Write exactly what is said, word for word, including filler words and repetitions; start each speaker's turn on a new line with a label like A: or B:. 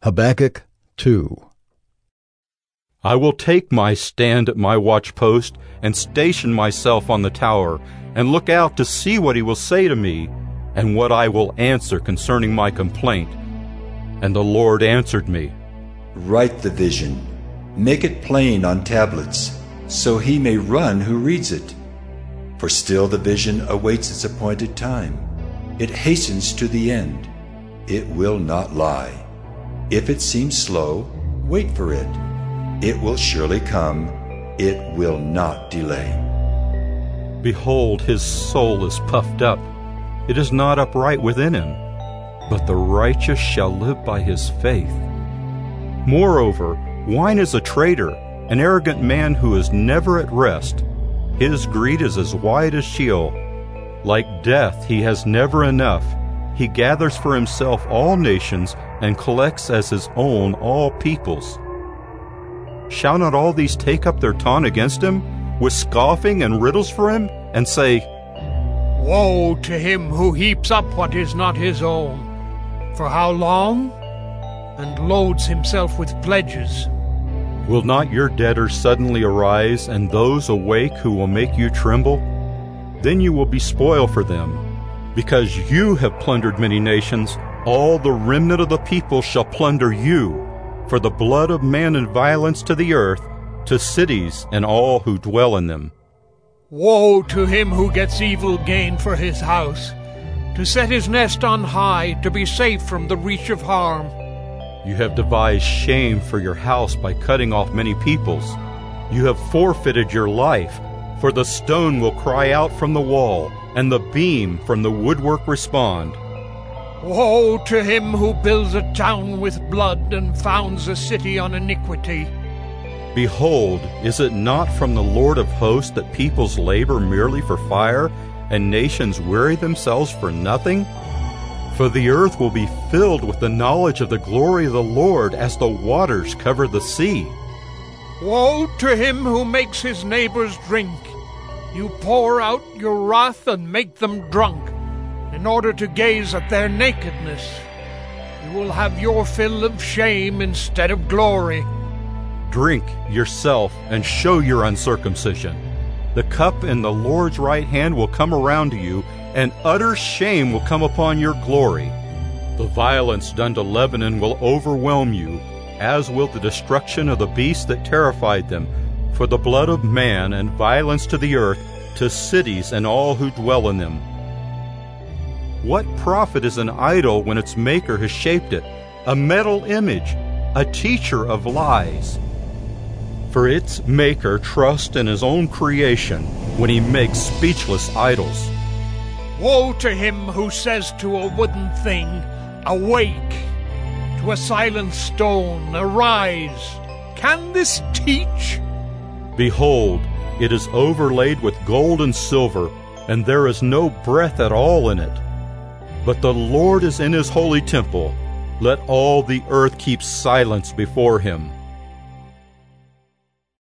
A: Habakkuk two.
B: I will take my stand at my watchpost and station myself on the tower, and look out to see what he will say to me, and what I will answer concerning my complaint. And the Lord answered me,
C: Write the vision, make it plain on tablets, so he may run who reads it. For still the vision awaits its appointed time. It hastens to the end. It will not lie. If it seems slow, wait for it. It will surely come. It will not delay.
B: Behold, his soul is puffed up. It is not upright within him, but the righteous shall live by his faith. Moreover, wine is a traitor, an arrogant man who is never at rest. His greed is as wide as Sheol. Like death, he has never enough. He gathers for himself all nations and collects as his own all peoples. Shall not all these take up their taunt against him, with scoffing and riddles for him, and say,
D: Woe to him who heaps up what is not his own! For how long? And loads himself with pledges.
B: Will not your debtors suddenly arise, and those awake who will make you tremble? Then you will be spoil for them. Because you have plundered many nations, all the remnant of the people shall plunder you, for the blood of man and violence to the earth, to cities and all who dwell in them.
D: Woe to him who gets evil gain for his house, to set his nest on high, to be safe from the reach of harm.
B: You have devised shame for your house by cutting off many peoples. You have forfeited your life, for the stone will cry out from the wall, and the beam from the woodwork respond.
D: Woe to him who builds a town with blood and founds a city on iniquity.
B: Behold, is it not from the Lord of hosts that peoples labor merely for fire, and nations weary themselves for nothing? For the earth will be filled with the knowledge of the glory of the Lord as the waters cover the sea.
D: Woe to him who makes his neighbors drink. You pour out your wrath and make them drunk, in order to gaze at their nakedness. You will have your fill of shame instead of glory.
B: Drink yourself and show your uncircumcision. The cup in the Lord's right hand will come around to you, and utter shame will come upon your glory. The violence done to Lebanon will overwhelm you, as will the destruction of the beasts that terrified them, for the blood of man and violence to the earth, to cities and all who dwell in them. What profit is an idol when its maker has shaped it, a metal image, a teacher of lies? For its maker trusts in his own creation when he makes speechless idols.
D: Woe to him who says to a wooden thing, Awake! To a silent stone, Arise! Can this teach?
B: Behold, it is overlaid with gold and silver, and there is no breath at all in it. But the Lord is in his holy temple. Let all the earth keep silence before him.